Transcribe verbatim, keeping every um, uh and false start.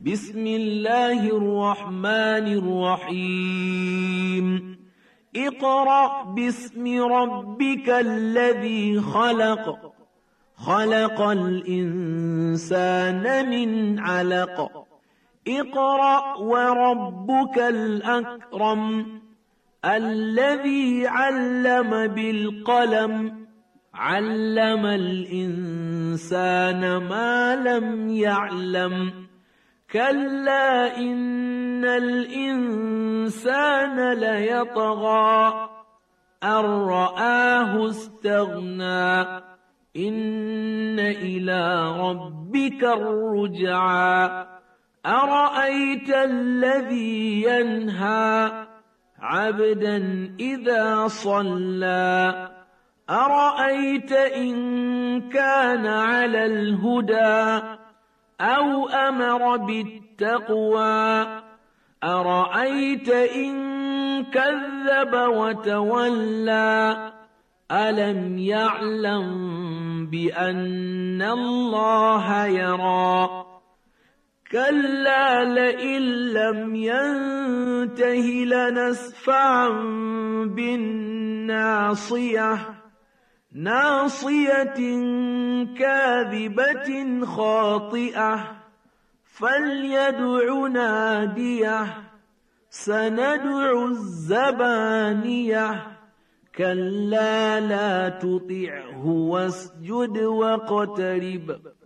بسم الله الرحمن الرحيم اقرأ باسم ربك الذي خلق خلق الإنسان من علق اقرأ وربك الأكرم الذي علم بالقلم علم الإنسان ما لم يعلم كلا إن الإنسان ليطغى أن رآه استغنى إن إلى ربك الرجعى أرأيت الذي ينهى عبدا إذا صلى أرأيت إن كان على الهدى أو أمر بالتقوى أرأيت إن كذب وتولى ألم يعلم بأن الله يرى كلا لئن لم ينته لنسفعا بالناصية ناصية كاذبة خاطئة فليدع ناديه سندع الزبانية كلا لا تطعه واسجد واقترب